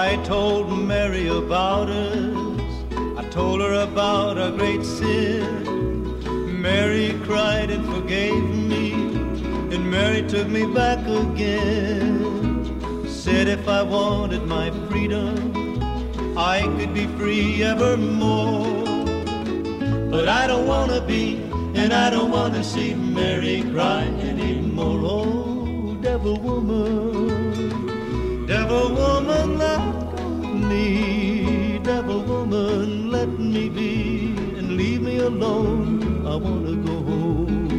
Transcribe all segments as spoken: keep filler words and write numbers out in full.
I told Mary about us. I told her about our great sin. Mary cried and forgave me, and Mary took me back again. Said if I wanted my freedom, I could be free evermore. But I don't want to be, and I don't want to see Mary cry anymore. Oh, devil woman, devil woman, let me, devil woman, let me be, and leave me alone. I want to go home.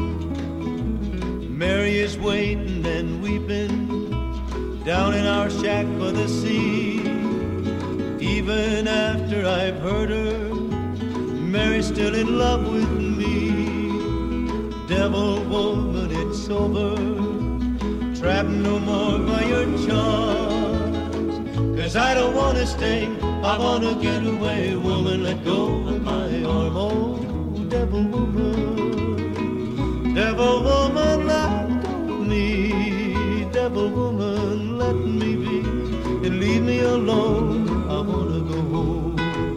Mary is waiting and weeping down in our shack by the sea. Even after I've hurt her, Mary's still in love with me. Devil woman, it's over, trapped no more by your charms. 'Cause I don't want to stay, I want to get away. Woman, let go of my arm. Oh, devil woman, devil woman, let me, devil woman, let me be, and leave me alone. I want to go home.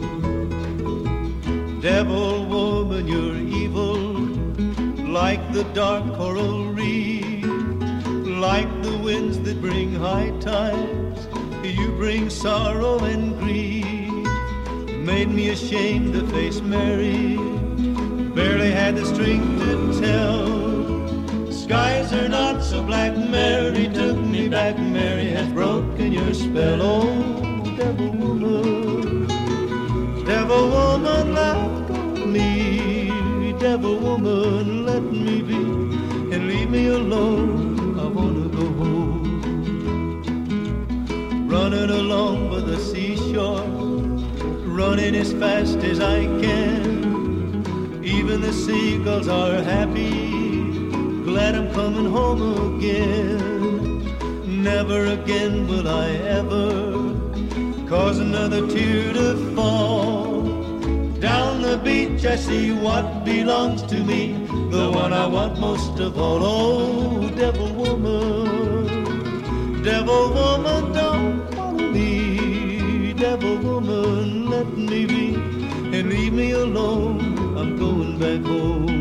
Devil woman, you're evil, like the dark coral reef, like the winds that bring high tides. You bring sorrow and grief. Made me ashamed to face Mary, barely had the strength to tell. Skies are not so black, Mary took me back. Mary has broken your spell. Oh, devil woman, devil woman, let me, devil woman, let me be, and leave me alone. I wanna go home. Running along by the seashore, running as fast as I can. Even the seagulls are happy, glad I'm coming home again. Never again will I ever cause another tear to fall. Down the beach I see what belongs to me, the one I want most of all. Oh, devil woman, devil woman, don't follow me. Devil woman, let me be, and leave me alone. I'm going back home.